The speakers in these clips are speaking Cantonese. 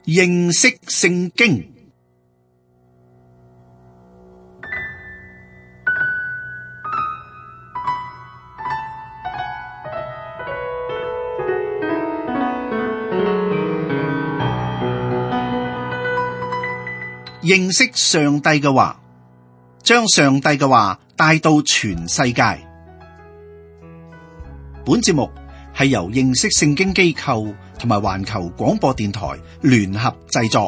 認識聖經。認識上帝嘅話，將上帝嘅話帶到全世界。本節目係由認識聖經機構同埋環球廣播電台聯合製作。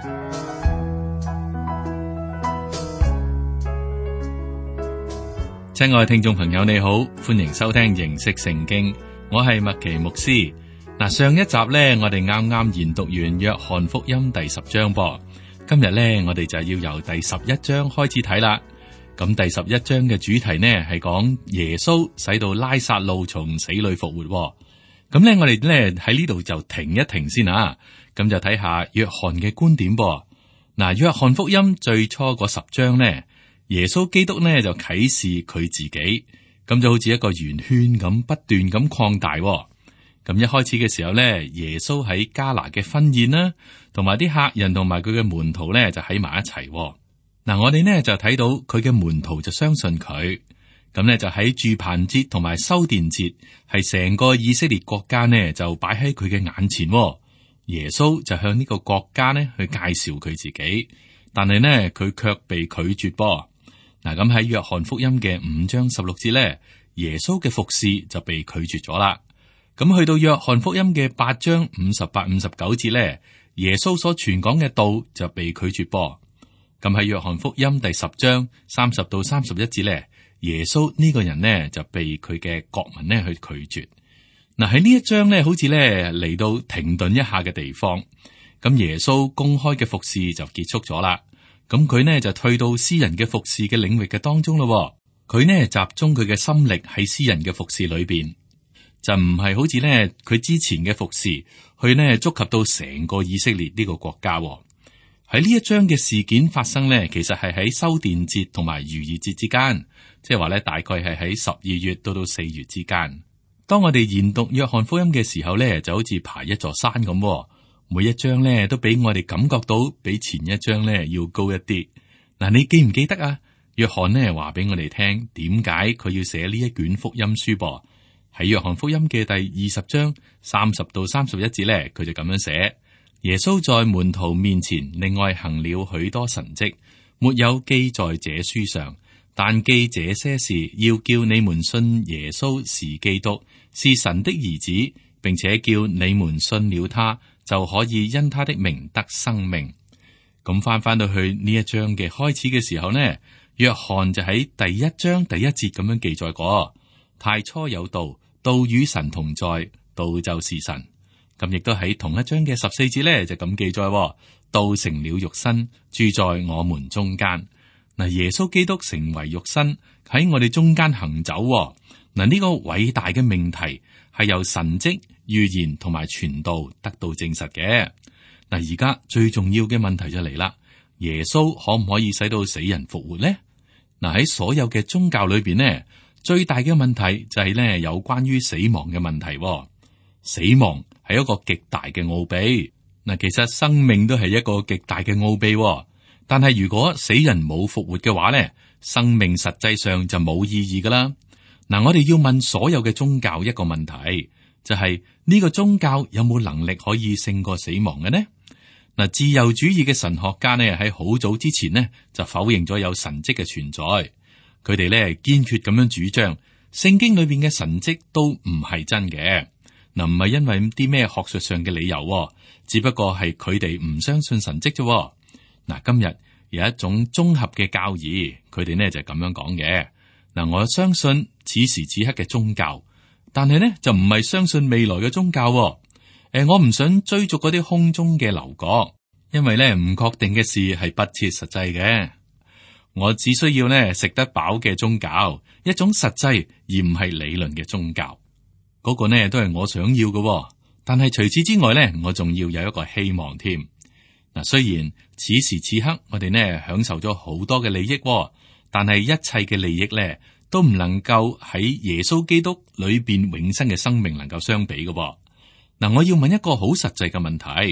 親愛聽眾朋友，你好，歡迎收聽認識聖經，我係麥奇牧師。上一集呢，我哋啱啱研讀完約翰福音第10章噃。今日呢，我哋就要由第11章開始睇啦。咁第11章嘅主題呢，係講耶穌使到拉撒路從死裏復活。咁呢，我哋呢喺呢度就停一停先啊。咁就睇下約翰嘅觀點噃。約翰福音最初嗰10章呢，耶穌基督呢就啟示佢自己，咁就好似一個圓圈咁不斷咁擴大。咁一開始嘅時候呢，耶穌喺迦拿嘅婚宴啦，同埋啲客人同埋佢嘅門徒呢就喺埋一齊。我哋呢就睇到佢嘅門徒就相信佢，咁呢就喺住棚節同埋修殿節，係成個以色列國家呢就擺喺佢嘅眼前。耶穌就向呢個國家呢去介紹佢自己，但係呢佢卻被拒絕噃。咁喺約翰福音嘅5章16節呢，耶穌嘅服侍就被拒絕咗啦。咁去到約翰福音嘅8章58、59節呢，耶穌所傳講嘅道就被拒絕噃。咁喺約翰福音第10章30到31節呢，耶穌呢個人呢就被佢嘅國民呢去拒絕。喺呢一章呢，好似呢嚟到停頓一下嘅地方。咁耶穌公開嘅服侍就結束咗啦。咁佢呢就退到私人嘅服侍嘅領域嘅當中咯。佢呢集中佢嘅心力喺私人嘅服侍裏邊。就唔係好似呢佢之前嘅服侍，去呢觸及到成個以色列呢個國家。喺呢一章嘅事件發生呢，其實係喺修殿節同埋逾越節之間，即係話呢大概係喺12月到4月之間。當我哋研讀約翰福音嘅時候呢，就好似爬一座山咁，每一章呢都俾我哋感覺到比前一章呢要高一啲。你記唔記得啊？約翰呢話俾我哋聽，點解佢要寫呢一卷福音書噃？喺約翰福音嘅第20章30到31節呢，佢就咁樣寫：耶穌在門徒面前另外行了許多神蹟，沒有記在這書上，但記這些事，要叫你們信耶穌是基督，是神的兒子，並且叫你們信了他，就可以因他的名得生命。咁翻到去呢一章嘅開始嘅時候呢，約翰就喺第1章第1節咁樣記載過：太初有道，道與神同在，道就是神。咁亦都喺同一章嘅14節呢，就咁記載：道成了肉身，住在我們中間。耶穌基督成為肉身喺我哋中間行走。呢個偉大嘅命題係由神蹟、預言同埋傳道得到證實嘅。而家最重要嘅問題就嚟啦：耶穌可唔可以使到死人復活呢？喺所有嘅宗教裏邊呢，最大嘅問題就係呢有關於死亡嘅問題。死亡係一個極大嘅奧秘。其實生命都係一個極大嘅奧秘。但係如果死人冇復活嘅話呢，生命實際上就冇意義噶啦。我哋要問所有嘅宗教一個問題，就係呢個宗教有冇能力可以勝過死亡嘅呢？自由主義嘅神學家呢喺好早之前呢就否認咗有神蹟嘅存在。佢哋呢堅決咁樣主張聖經裏邊嘅神蹟都唔係真嘅。唔係因為啲咩學術上嘅理由，只不過係佢哋唔相信神蹟啫。今日有一種綜合嘅教義，佢哋呢就咁樣講嘅。我相信此時此刻嘅宗教，但係呢就唔係相信未來嘅宗教。我唔想追逐嗰啲空中嘅樓閣，因為呢唔確定嘅事係不切實際嘅。我只需要呢食得飽嘅宗教，一種實際而唔係理論嘅宗教。嗰個呢都係我想要嘅，但係除此之外呢，我仲要有一個希望添。雖然此時此刻我哋呢享受咗好多嘅利益，但係一切嘅利益呢都唔能夠喺耶穌基督裏邊永生嘅生命能夠相比嘅。我要問一個好實際嘅問題：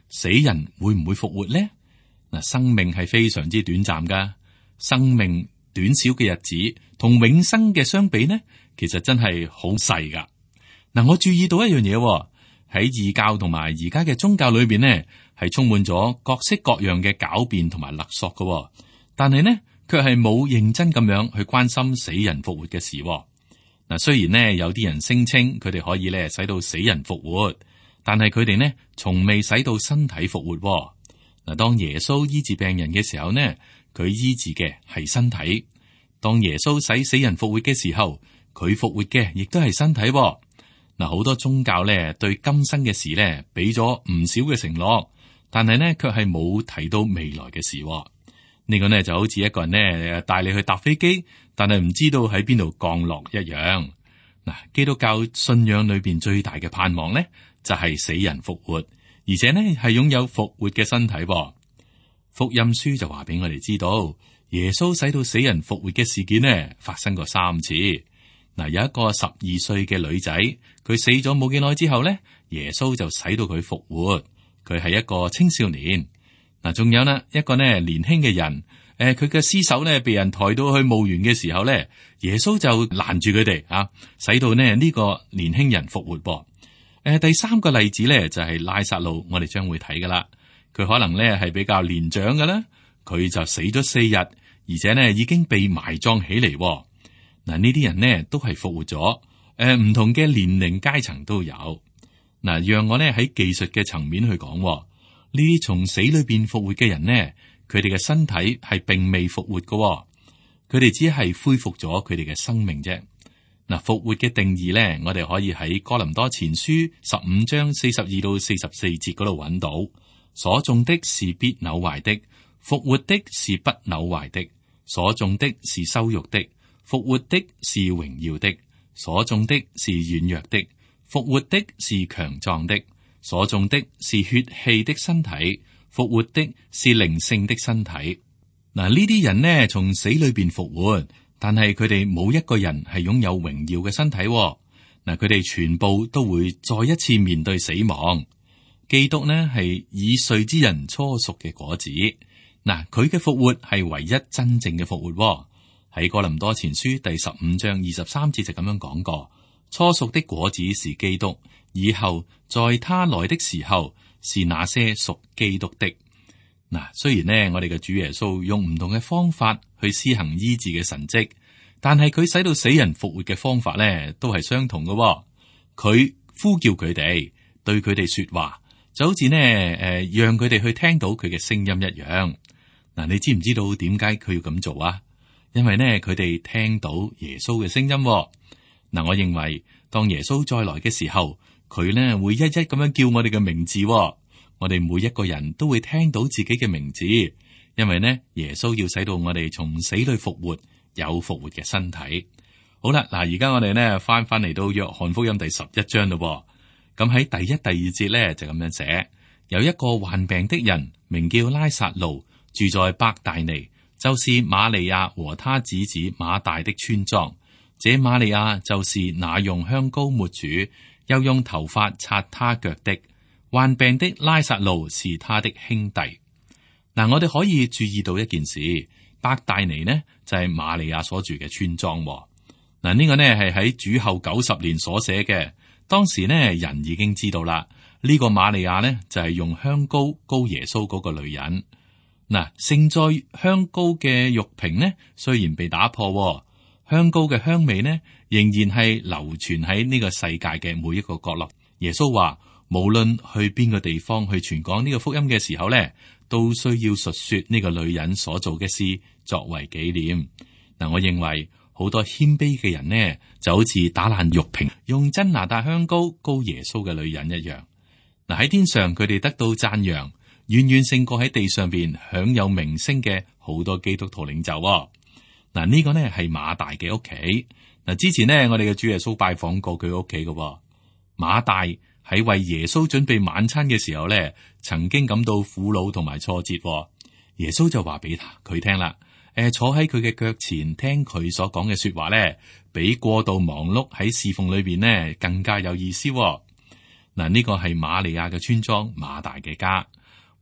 死人會唔會復活呢？嗱，生命係非常之短暫噶，生命短少嘅日子同永生嘅相比呢，其實真係好細噶。嗱，我注意到一樣嘢，喺異教同埋而家嘅宗教裏邊呢，係充滿咗各式各樣嘅狡辯同埋勒索噶，但係呢，卻係冇認真咁樣去關心死人復活嘅事。嗱，雖然呢有啲人聲稱佢哋可以咧使到死人復活，但係佢哋呢從未使到身體復活。嗱，當耶穌醫治病人嘅時候呢，佢醫治嘅係身體；當耶穌使死人復活嘅時候，佢復活嘅亦都係身體。嗱，好多宗教咧對今生嘅事咧俾咗唔少嘅承諾，但係呢卻係冇提到未來嘅事。呢個呢就好似一個人呢帶你去搭飛機，但係唔知道喺邊度降落一樣。嗱，基督教信仰裏邊最大嘅盼望呢，就係死人復活，而且呢係擁有復活嘅身體。福音書就話俾我哋知道，耶穌使到死人復活嘅事件呢發生過3次。嗱，有一個12歲嘅女仔，佢死咗冇幾耐之後呢，耶穌就使到佢復活。佢係一個青少年。嗱，仲有呢一個呢年輕嘅人，佢嘅屍首呢被人抬到去墓園嘅時候呢，耶穌就攔住佢哋啊，使到呢個年輕人復活噃。第3個例子呢就係拉撒路，我哋將會睇噶啦。佢可能呢係比較年長嘅啦，佢就死咗4日，而且呢已經被埋葬起嚟。嗱，呢啲人呢都係復活咗，唔同嘅年齡階層都有。嗱，讓我呢喺技術嘅層面去講。呢啲從死裏邊復活嘅人呢，佢哋嘅身體係並未復活嘅，佢哋只係恢復咗佢哋嘅生命啫。嗱，復活嘅定義呢，我哋可以喺哥林多前書15章42到44節嗰度揾到。所種的是必朽壞的，復活的是不朽壞的；所種的是羞辱的，復活的是榮耀的；所種的是軟弱的，復活的是強壯的。所種的是血氣的身體，復活的是靈性的身體。嗱，呢啲人呢從死裏邊復活，但係佢哋冇一個人係擁有榮耀嘅身體。嗱，佢哋全部都會再一次面對死亡。基督呢係已睡之人初熟嘅果子。嗱，佢嘅復活係唯一真正嘅復活。喺哥林多前書第15章23節就咁樣講過：初熟的果子是基督。以後在他來的時候，是那些屬基督的。嗱，雖然呢，我哋嘅主耶穌用唔同嘅方法去施行醫治嘅神蹟，但係佢使到死人復活嘅方法呢，都係相同嘅。佢呼叫佢哋，對佢哋說話，就好似呢，讓佢哋去聽到佢嘅聲音一樣。嗱，你知唔知道點解佢要咁做啊？因為呢，佢哋聽到耶穌嘅聲音。嗱，我認為當耶穌再來嘅時候，佢呢會一一咁樣叫我哋嘅名字。我哋每一個人都會聽到自己嘅名字，因為呢，耶穌要使到我哋從死裏復活，有復活嘅身體。好啦，嗱，而家我哋呢翻嚟到約翰福音第11章咯。咁喺第1、第2節呢，就咁樣寫：有一個患病的人，名叫拉撒路，住在伯大尼，就是瑪利亞和他姊姊馬大的村莊。這瑪利亞就是那用香膏抹主，又用頭髮擦他腳的。患病的拉撒路是他的兄弟。嗱，我哋可以注意到一件事，伯大尼呢就係瑪利亞所住嘅村莊。嗱，呢個呢係喺主後90年所寫嘅。當時呢人已經知道啦，呢個瑪利亞呢就係用香膏膏耶穌嗰個女人。嗱，盛載香膏嘅玉瓶呢雖然被打破，香膏嘅香味呢仍然係流傳喺呢個世界嘅每一個角落。耶穌話，無論去邊個地方去傳講呢個福音嘅時候呢，都需要述說呢個女人所做嘅事作為紀念。嗱，我認為好多謙卑嘅人呢，就好似打爛玉瓶，用真哪噠香膏膏耶穌嘅女人一樣。嗱，喺天上佢哋得到讚揚，遠遠勝過喺地上邊享有名聲嘅好多基督徒領袖。嗱，呢個呢係馬大嘅屋企。嗱，之前呢，我哋嘅主耶穌拜訪過佢屋企嘅。馬大喺為耶穌準備晚餐嘅時候呢，曾經感到苦惱同埋挫折。耶穌就話俾佢聽啦，坐喺佢嘅腳前聽佢所講嘅說話呢，比過度忙碌喺侍奉裏邊呢更加有意思。嗱，呢個係瑪利亞嘅村莊，馬大嘅家。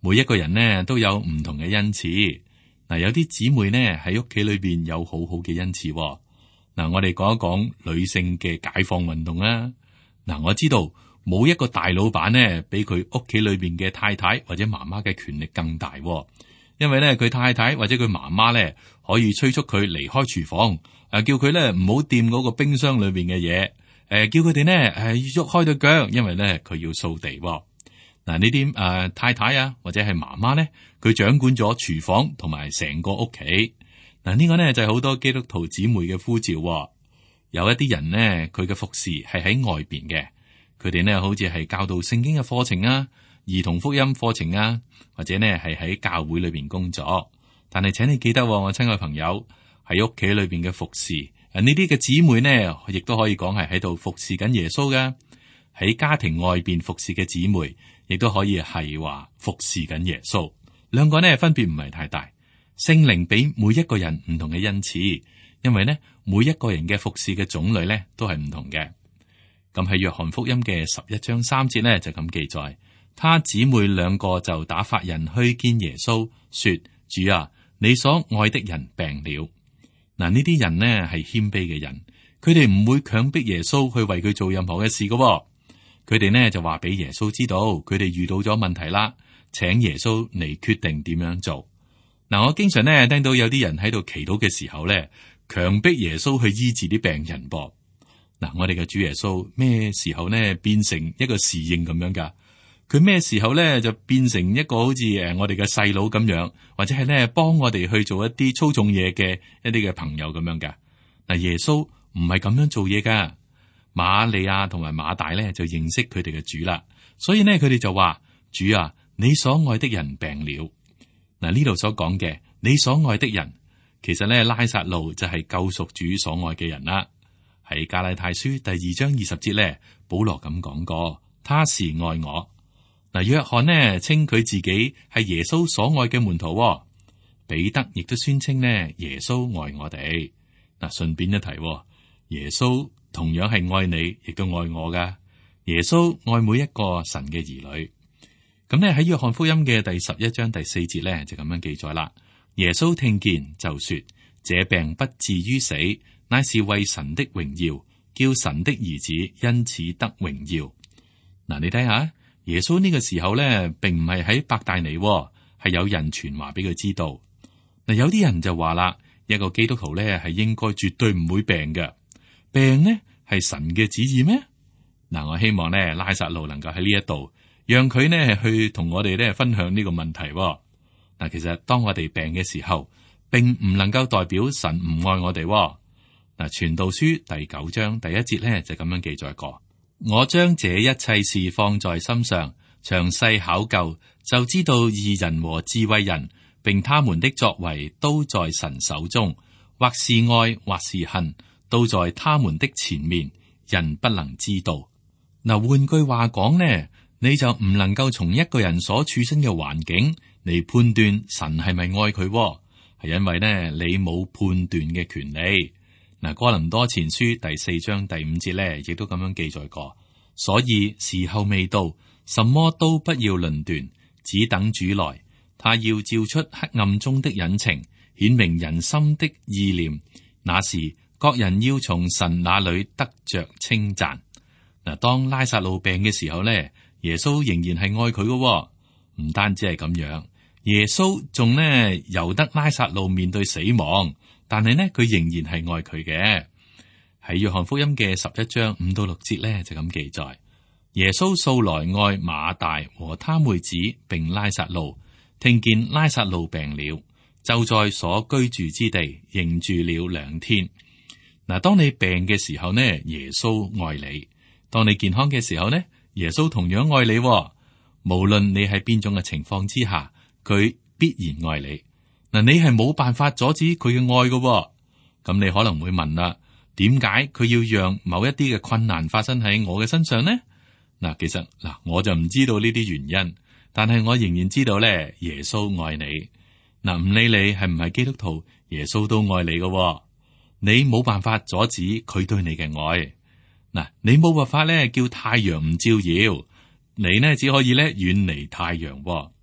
每一個人呢都有唔同嘅恩賜。嗱，有啲姊妹呢喺屋企裏邊有好好嘅恩賜。嗱，我哋講一講女性嘅解放運動啦。嗱，我知道冇一個大老闆呢比佢屋企裏邊嘅太太或者媽媽嘅權力更大。因為咧，佢太太或者佢媽媽咧，可以催促佢離開廚房，叫佢咧唔好掂嗰個冰箱裏邊嘅嘢，叫佢哋咧喐開對腳，因為咧佢要掃地。嗱，呢啲太太啊或者係媽媽咧，佢掌管咗廚房同埋成個屋企。嗱，呢個咧就係好多基督徒姊妹嘅呼召。有一啲人呢，佢嘅服侍係喺外邊嘅，佢哋呢好似係教導聖經嘅課程啊、兒童福音課程啊，或者呢係喺教會裏邊工作。但係請你記得，我親愛朋友，喺屋企裏邊嘅服侍，呢啲嘅姊妹呢，亦都可以講係喺度服侍緊耶穌㗎。喺家庭外邊服侍嘅姊妹，亦都可以係話服侍緊耶穌。兩個呢分別唔係太大。聖靈俾每一個人唔同嘅恩賜，因為呢每一個人嘅服侍嘅種類呢都係唔同嘅。咁喺約翰福音嘅11章3節呢就咁記載，他姊妹兩個就打發人去見耶穌，說：主啊，你所愛的人病了。嗱，呢啲人呢係謙卑嘅人，佢哋唔會強迫耶穌去為佢做任何嘅事噶。佢哋呢就話俾耶穌知道，佢哋遇到咗問題啦，請耶穌嚟決定點樣做。嗱，我經常呢聽到有啲人喺度祈禱嘅時候呢，強迫耶穌去醫治啲病人噃。嗱，我哋嘅主耶穌咩時候呢變成一個侍應咁樣噶？佢咩時候呢就變成一個好似我哋嘅細佬咁樣，或者係呢幫我哋去做一啲粗重嘢嘅一啲嘅朋友咁樣噶？嗱，耶穌唔係咁樣做嘢噶。瑪利亞同埋馬大呢就認識佢哋嘅主啦，所以呢佢哋就話：主啊，你所愛的人病了。嗱，呢度所講嘅你所愛的人，其實咧拉撒路就係救贖主所愛嘅人啦。喺加拉太書第2章20節咧，保羅咁講過，他是愛我。嗱，約翰呢稱佢自己係耶穌所愛嘅門徒，彼得亦都宣稱呢耶穌愛我哋。嗱，順便一提，耶穌同樣係愛你，亦都愛我噶。耶穌愛每一個神嘅兒女。咁呢喺約翰福音嘅第11章第4節咧就咁樣記載啦。耶穌聽見就說：這病不至於死，乃是為神的榮耀，叫神的兒子因此得榮耀。嗱，你睇下，耶穌呢個時候咧，並唔係喺伯大尼，係有人傳話俾佢知道。嗱，有啲人就話啦，一個基督徒咧係應該絕對唔會病嘅，病呢係神嘅旨意咩？嗱，我希望咧拉撒路能夠喺呢一度。讓佢呢去同我哋呢分享呢個問題。嗱，其實當我哋病嘅時候，並唔能夠代表神唔愛我哋。嗱，傳道書第9章第1節呢就咁樣記載過：我將這一切事放在心上，詳細考究，就知道義人和智慧人，並他們的作為都在神手中，或是愛，或是恨，都在他們的前面，人不能知道。嗱，換句話講呢，你就唔能夠從一個人所處身嘅環境嚟判斷神係咪愛佢，係因為呢你冇判斷嘅權利。嗱，哥林多前書第4章第5節呢，亦都咁樣記載過。所以時候未到，什麼都不要論斷，只等主來。他要照出黑暗中的隱情，顯明人心的意念。那時各人要從神那裏得着稱讚。嗱，當拉撒路病嘅時候呢，耶穌仍然係愛佢嘅，唔單止係咁樣，耶穌仲呢由得拉撒路面對死亡，但係呢佢仍然係愛佢嘅。喺約翰福音嘅11章5到6節呢就咁記載：耶穌素來愛馬大和他妹子並拉撒路，聽見拉撒路病了，就在所居住之地仍住了2天。嗱，當你病嘅時候呢，耶穌愛你；當你健康嘅時候呢，耶穌同樣愛你。無論你喺邊種嘅情況之下，佢必然愛你。嗱，你係冇辦法阻止佢嘅愛嘅。咁你可能會問啦，點解佢要讓某一啲嘅困難發生喺我嘅身上呢？嗱，其實我就唔知道呢啲原因，但係我仍然知道咧，耶穌愛你。嗱，唔理你係唔係基督徒，耶穌都愛你嘅。你冇辦法阻止佢對你嘅愛。嗱，你冇辦法咧叫太陽唔照耀，你呢只可以咧遠離太陽。嗱，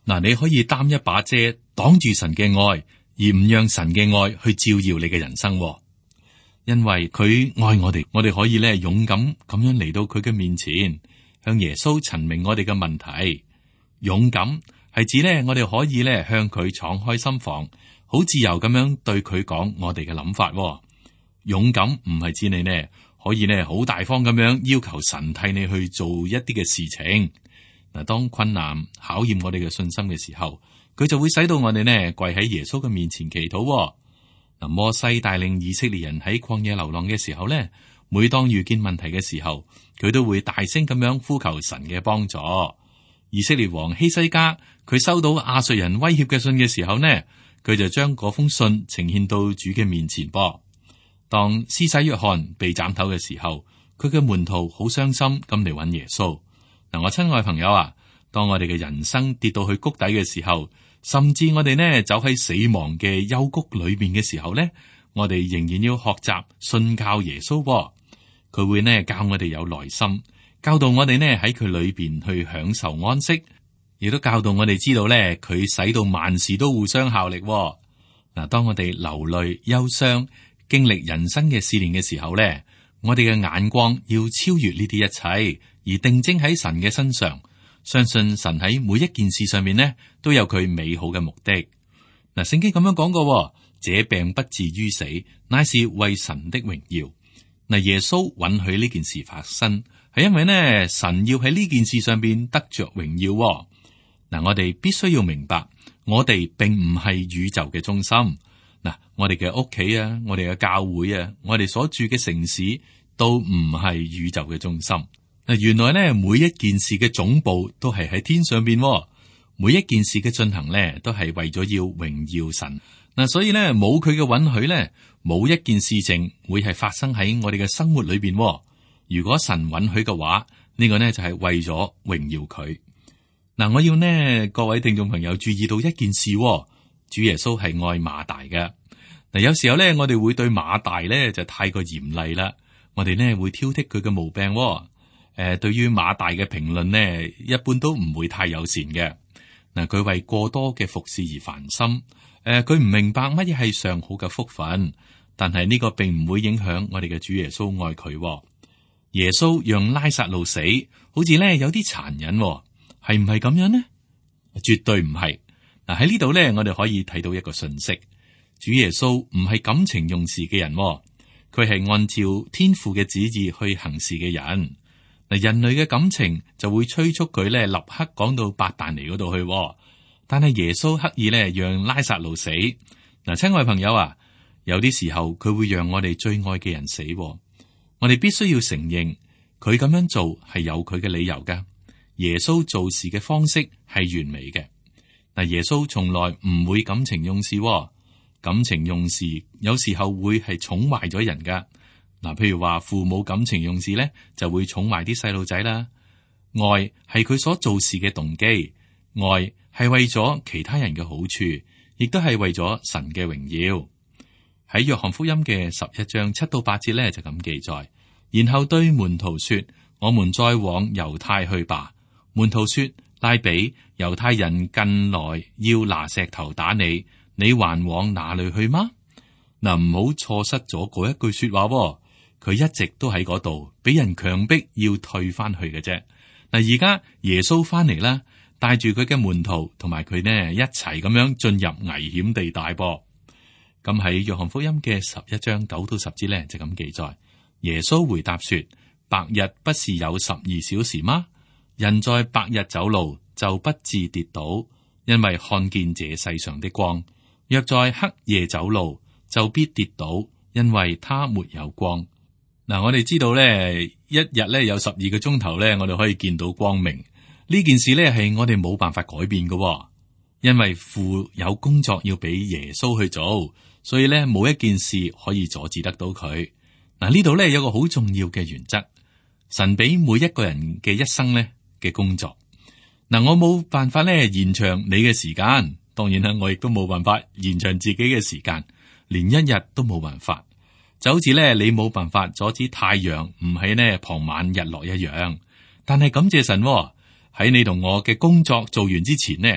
嗱，你可以擔一把遮擋住神嘅愛，而唔讓神嘅愛去照耀你嘅人生。因為佢愛我哋，我哋可以咧勇敢咁樣嚟到佢嘅面前，向耶穌陳明我哋嘅問題。勇敢係指咧，我哋可以咧向佢敞開心房，好自由咁樣對佢講我哋嘅諗法。勇敢唔係指你呢可以呢好大方咁樣要求神替你去做一啲嘅事情。嗱，當困難考驗我哋嘅信心嘅時候，佢就會使到我哋呢跪喺耶穌嘅面前祈禱。嗱，摩西帶領以色列人喺曠野流浪嘅時候呢，每當遇見問題嘅時候，佢都會大聲咁樣呼求神嘅幫助。以色列王希西家佢收到亞述人威脅嘅信嘅時候呢，佢就將嗰封信呈獻到主嘅面前噃。當施洗約翰被斬頭嘅時候，佢嘅門徒好傷心咁嚟揾耶穌。嗱，我親愛朋友啊，當我哋嘅人生跌到去谷底嘅時候，甚至我哋呢走喺死亡嘅幽谷裏面嘅時候呢，我哋仍然要學習信靠耶穌。佢會呢教我哋有耐心，教導我哋呢喺佢裏邊去享受安息，亦都教導我哋知道呢佢使到萬事都互相效力。嗱，當我哋流淚憂傷，經歷人生嘅試煉嘅時候呢，我哋嘅眼光要超越呢啲一切，而定睛喺神嘅身上，相信神喺每一件事上面呢都有佢美好嘅目的。嗱，聖經咁樣講過，這病不至於死，乃是為神的榮耀。嗱，耶穌允許呢件事發生，係因為呢神要喺呢件事上邊得着榮耀。嗱，我哋必須要明白，我哋並唔係宇宙嘅中心。嗱，我哋嘅屋企啊，我哋嘅教會啊，我哋所住嘅城市都唔係宇宙嘅中心。嗱，原來咧每一件事嘅總部都係喺天上邊，每一件事嘅進行咧都係為咗要榮耀神。嗱，所以咧冇佢嘅允許咧，冇一件事情會係發生喺我哋嘅生活裏邊。如果神允許嘅話，呢個呢就係為咗榮耀佢。嗱，我要呢各位聽眾朋友注意到一件事，主耶穌係愛馬大嘅。嗱，有時候咧我哋會對馬大咧就太過嚴厲啦，我哋呢會挑剔佢嘅毛病。對於馬大嘅評論呢，一般都唔會太友善嘅。嗱，佢為過多嘅服侍而煩心。佢唔明白乜嘢係上好嘅福分，但係呢個並唔會影響我哋嘅主耶穌愛佢。耶穌讓拉撒路死，好似咧有啲殘忍，係唔係咁樣呢？絕對唔係。嗱，喺呢度咧，我哋可以睇到一個信息：主耶穌唔係感情用事嘅人，佢係按照天父嘅旨意去行事嘅人。嗱，人類嘅感情就會催促佢咧立刻趕到伯但尼嗰度去，但係耶穌刻意咧讓拉撒路死。嗱，親愛朋友啊，有啲時候佢會讓我哋最愛嘅人死，我哋必須要承認佢咁樣做係有佢嘅理由噶。耶穌做事嘅方式係完美嘅。嗱，耶穌從來唔會感情用事，感情用事有時候會係寵壞咗人噶。嗱，譬如話父母感情用事咧，就會寵壞啲細路仔啦。愛係佢所做事嘅動機，愛係為咗其他人嘅好處，亦都係為咗神嘅榮耀。喺約翰福音嘅11章7到8節咧就咁記載，然後對門徒說：我們再往猶太去吧。門徒說：拉比，猶太人近來要拿石頭打你，你還往哪裏去嗎？嗱，唔好錯失咗嗰一句說話。佢一直都喺嗰度，俾人強迫要退翻去嘅啫。嗱，而家耶穌翻嚟啦，帶住佢嘅門徒同埋佢呢一齊咁樣進入危險地帶噃。咁喺約翰福音嘅11章9到10節咧就咁記載。耶穌回答說：白日不是有12小時嗎？人在白日走路就不致跌倒，因為看見這世上的光；若在黑夜走路，就必跌倒，因為他沒有光。嗱，我哋知道咧，一日咧有12個鐘頭咧，我哋可以見到光明。呢件事咧係我哋冇辦法改變嘅，因為父有工作要俾耶穌去做，所以咧冇一件事可以阻止得到佢。嗱，呢度咧有個好重要嘅原則，神俾每一個人嘅一生咧嘅工作。嗱，我冇辦法咧延長你嘅時間，當然啦，我亦都冇辦法延長自己嘅時間，連一日都冇辦法。就好似咧，你冇辦法阻止太陽唔喺呢傍晚日落一樣。但係感謝神喎，喺你同我嘅工作做完之前呢，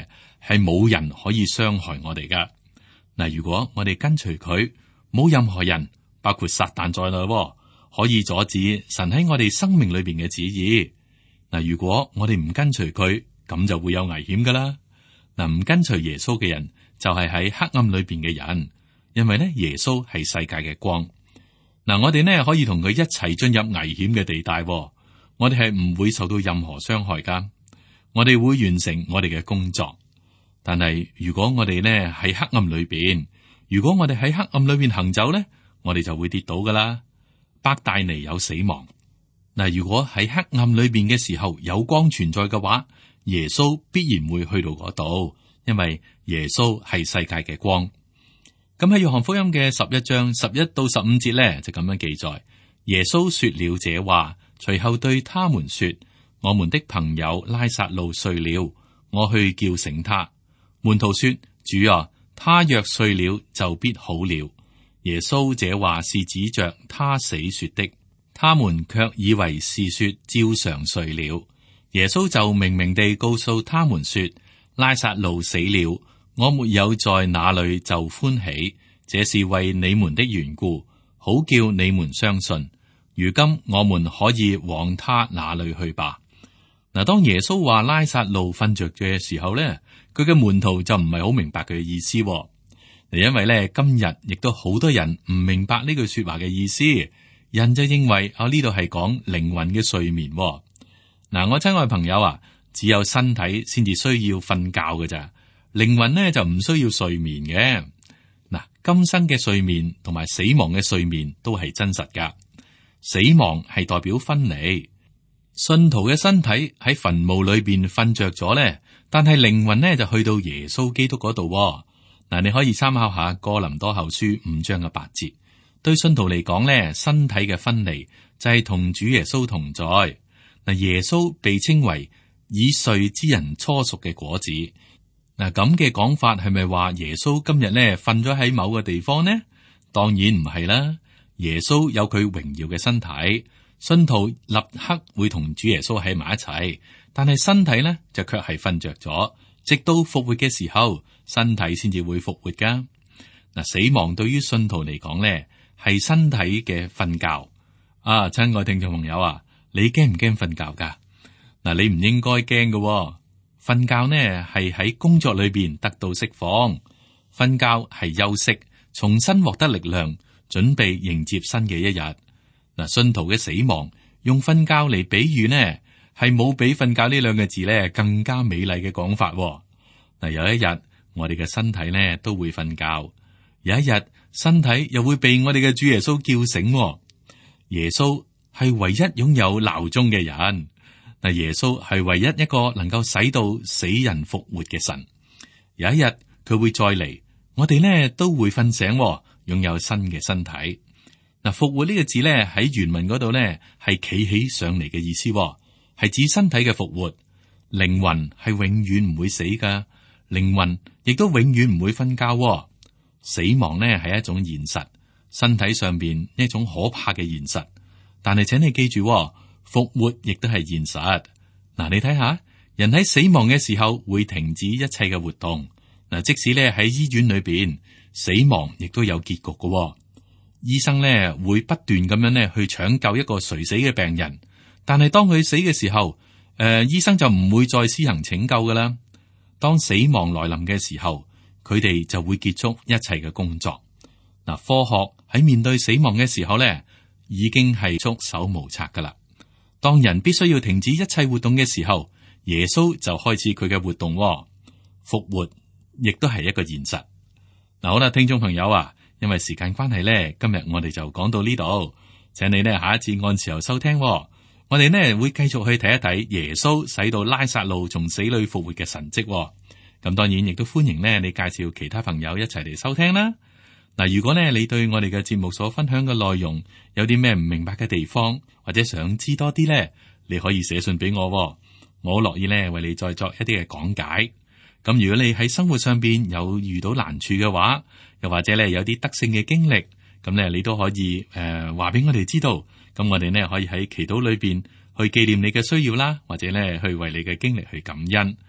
係冇人可以傷害我哋噶。嗱，如果我哋跟隨佢，冇任何人，包括撒旦在內，可以阻止神喺我哋生命裏邊嘅旨意。嗱，如果我哋唔跟隨佢，咁就會有危險噶啦。嗱，唔跟隨耶穌嘅人就係喺黑暗裏邊嘅人，因為咧耶穌係世界嘅光。嗱，我哋呢可以同佢一齊進入危險嘅地帶，我哋係唔會受到任何傷害噶。我哋會完成我哋嘅工作。但係如果我哋呢喺黑暗裏邊，如果我哋喺黑暗裏邊行走呢，我哋就會跌倒噶啦。伯大尼有死亡。嗱，如果喺黑暗裏邊嘅時候有光存在嘅話，耶穌必然會去到嗰度，因為耶穌係世界嘅光。咁喺約翰福音嘅11章11到15節呢，就咁樣記載：耶穌說了這話，隨後對他們說：我們的朋友拉撒路睡了，我去叫醒他。門徒說：主啊，他若睡了，就必好了。耶穌這話是指着他死說的，他們卻以為是說照常睡了。耶穌就明明地告訴他們說：拉撒路死了，我沒有在那裏就歡喜，這是為你們的緣故，好叫你們相信。如今我們可以往他那裏去吧。嗱，當耶穌話拉撒路瞓着嘅時候咧，佢嘅門徒就唔係好明白佢嘅意思。因為咧今日亦都好多人唔明白呢句說話嘅意思，人就認為呢度係講靈魂嘅睡眠。嗱，我親愛朋友啊，只有身體先至需要瞓覺嘅咋，靈魂呢就唔需要睡眠嘅。嗱，今生嘅睡眠同埋死亡嘅睡眠都係真實噶。死亡係代表分離，信徒嘅身體喺墳墓裏邊瞓着咗咧，但係靈魂呢就去到耶穌基督嗰度。嗱，你可以參考下哥林多後書5章嘅8節。對信徒嚟講咧，身體嘅分離就係同主耶穌同在。嗱，耶穌被稱為已睡之人初熟嘅果子。嗱，咁嘅講法係咪話耶穌今日咧瞓咗喺某個地方呢？當然唔係啦。耶穌有佢榮耀嘅身體，信徒立刻會同主耶穌喺埋一齊，但係身體呢就卻係瞓着咗，直到復活嘅時候，身體先至會復活噶。嗱，死亡對於信徒嚟講呢係身體嘅瞓覺。啊，親愛聽眾朋友啊，你驚唔驚瞓覺噶？嗱，你唔應該驚嘅。瞓覺呢係喺工作裏邊得到釋放，瞓覺係休息，重新獲得力量，準備迎接新嘅一日。嗱，信徒嘅死亡用瞓覺嚟比喻呢，係冇比瞓覺呢兩個字呢更加美麗嘅講法。嗱，有一日我哋嘅身體呢都會瞓覺，有一日身體又會被我哋嘅主耶穌叫醒。耶穌係唯一擁有鬧鐘嘅人。嗱，耶穌係唯一一個能夠使到死人復活嘅神。有一日佢會再嚟，我哋呢都會瞓醒，擁有新嘅身體。嗱，復活呢個字呢喺原文嗰度呢係企起上嚟嘅意思，係指身體嘅復活。靈魂係永遠唔會死噶，靈魂亦都永遠唔會瞓覺。死亡呢係一種現實，身體上邊一種可怕嘅現實。但係請你記住，復活亦都係現實。嗱，你睇下，人喺死亡嘅時候會停止一切嘅活動。嗱，即使咧喺醫院裏邊，死亡亦都有結局嘅。醫生咧會不斷咁樣咧去搶救一個垂死嘅病人，但係當佢死嘅時候，醫生就唔會再施行拯救噶啦。當死亡來臨嘅時候，佢哋就會結束一切嘅工作。嗱，科學喺面對死亡嘅時候咧，已經係束手無策噶啦。當人必須要停止一切活動嘅時候，耶穌就開始佢嘅活動。復活亦都係一個現實。嗱，好啦，聽眾朋友啊，因為時間關係咧，今日我哋就講到呢度，請你呢下一次按時候收聽。我哋呢會繼續去睇一睇耶穌使到拉撒路從死裏復活嘅神蹟。咁當然亦都歡迎呢你介紹其他朋友一齊嚟收聽啦。嗱，如果呢你對我哋嘅節目所分享嘅內容有啲咩唔明白嘅地方，或者想知多啲呢，你可以寫信俾我，我好樂意呢為你再作一啲嘅講解。咁如果你喺生活上邊有遇到難處嘅話，又或者呢有啲得勝嘅經歷，咁呢你都可以話俾我哋知道。咁我哋呢可以喺祈禱裏邊去紀念你嘅需要啦，或者呢去為你嘅經歷去感恩。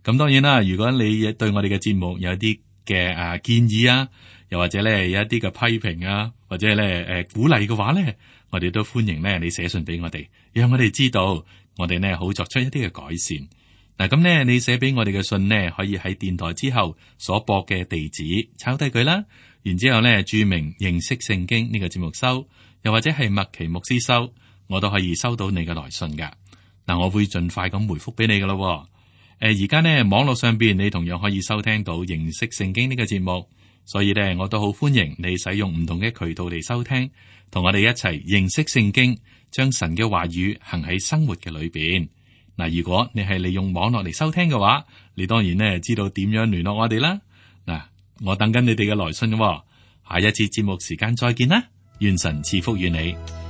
咁當然啦，如果你對我哋嘅節目有一啲嘅建議啊，又或者咧有一啲嘅批評啊，或者咧鼓勵嘅話咧，我哋都歡迎咧你寫信俾我哋，讓我哋知道，我哋呢好作出一啲嘅改善。嗱，咁呢你寫俾我哋嘅信呢，可以喺電台之後所播嘅地址抄低佢啦，然之後呢注明認識聖經呢個節目收，又或者係麥奇牧師收，我都可以收到你嘅來信噶。嗱，我會盡快咁回覆俾你噶咯。而家呢網絡上邊你同樣可以收聽到認識聖經呢個節目，所以呢我都好歡迎你使用唔同嘅渠道嚟收聽，同我哋一齊認識聖經，將神嘅話語行喺生活嘅裏邊。嗱，如果你係利用網絡嚟收聽嘅話，你當然呢知道點樣聯絡我哋啦。嗱，我等緊你哋嘅來信喎。下一次節目時間再見啦，願神賜福與你。